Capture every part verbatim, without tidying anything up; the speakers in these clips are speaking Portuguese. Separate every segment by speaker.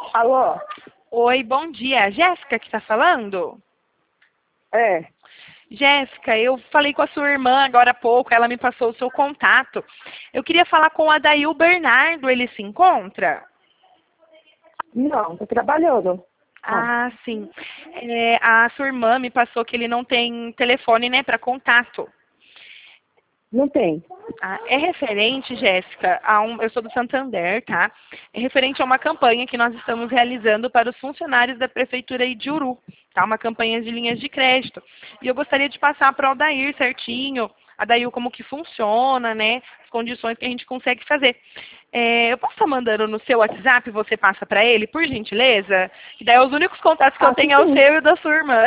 Speaker 1: Alô?
Speaker 2: Oi, bom dia. Jéssica que está falando?
Speaker 1: É.
Speaker 2: Jéssica, eu falei com a sua irmã agora há pouco, ela me passou o seu contato. Eu queria falar com o Adail Bernardo, ele se encontra?
Speaker 1: Não, tô trabalhando.
Speaker 2: Ah, sim. É, a sua irmã me passou que ele não tem telefone, né, para contato.
Speaker 1: Não tem.
Speaker 2: Ah, é referente, Jéssica, a um, eu sou do Santander, tá? É referente a uma campanha que nós estamos realizando para os funcionários da Prefeitura aí de Uru, tá? Uma campanha de linhas de crédito. E eu gostaria de passar para o Adair certinho, Adair como que funciona, né? As condições que a gente consegue fazer. É, eu posso estar mandando no seu WhatsApp, você passa para ele, por gentileza? E daí os únicos contatos que eu
Speaker 1: Acho
Speaker 2: tenho é o
Speaker 1: sim.
Speaker 2: seu e o da sua irmã.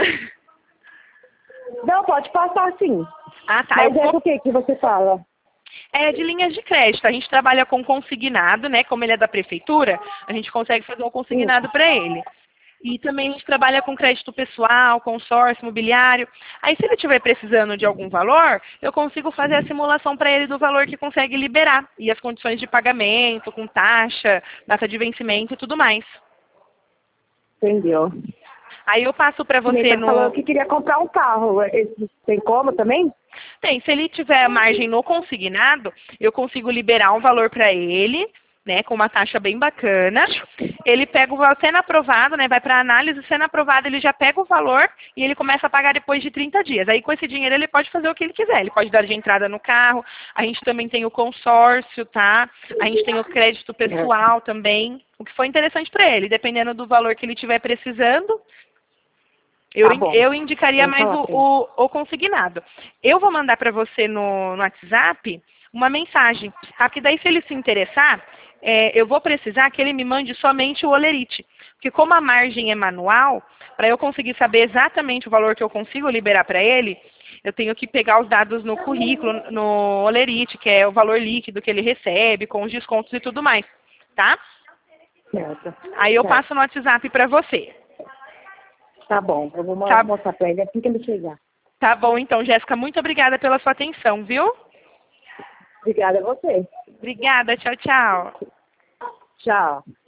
Speaker 1: Não, pode passar sim.
Speaker 2: Ah, tá.
Speaker 1: Mas
Speaker 2: Eu
Speaker 1: é
Speaker 2: vou...
Speaker 1: do que que você fala?
Speaker 2: É de linhas de crédito. A gente trabalha com consignado, né? Como ele é da prefeitura, a gente consegue fazer um
Speaker 1: Sim.
Speaker 2: consignado para ele. E também a gente trabalha com crédito pessoal, consórcio, imobiliário. Aí se ele estiver precisando de algum valor, eu consigo fazer a simulação para ele do valor que consegue liberar. E as condições de pagamento, com taxa, data de vencimento e tudo mais.
Speaker 1: Entendeu?
Speaker 2: Aí eu passo para
Speaker 1: Ele
Speaker 2: você
Speaker 1: tá falando
Speaker 2: no...
Speaker 1: que queria comprar um carro. Esse- Tem como também?
Speaker 2: Tem, se ele tiver margem no consignado, eu consigo liberar um valor para ele, né, com uma taxa bem bacana. Ele pega o valor, sendo aprovado, né, vai para análise, sendo aprovado, ele já pega o valor e ele começa a pagar depois de trinta dias. Aí com esse dinheiro ele pode fazer o que ele quiser. Ele pode dar de entrada no carro, a gente também tem o consórcio, tá? A gente tem o crédito pessoal também, o que foi interessante para ele, dependendo do valor que ele estiver precisando. Eu,
Speaker 1: Tá
Speaker 2: in-
Speaker 1: bom.
Speaker 2: eu indicaria
Speaker 1: Vou
Speaker 2: mais
Speaker 1: falar
Speaker 2: o,
Speaker 1: com ele.
Speaker 2: o, o consignado. Eu vou mandar para você no, no WhatsApp uma mensagem, tá? Porque daí se ele se interessar, é, eu vou precisar que ele me mande somente o olerite. Porque como a margem é manual, para eu conseguir saber exatamente o valor que eu consigo liberar para ele, eu tenho que pegar os dados no currículo, no olerite, que é o valor líquido que ele recebe, com os descontos e tudo mais, tá?
Speaker 1: Certo.
Speaker 2: Aí eu
Speaker 1: Certo.
Speaker 2: passo no WhatsApp para você.
Speaker 1: Tá bom. Eu vou mo-
Speaker 2: Tá,
Speaker 1: mostrar pra ele assim que ele chegar.
Speaker 2: tá bom, então, Jéssica, muito obrigada pela sua atenção, viu?
Speaker 1: Obrigada a você.
Speaker 2: Obrigada, tchau, tchau.
Speaker 1: Tchau.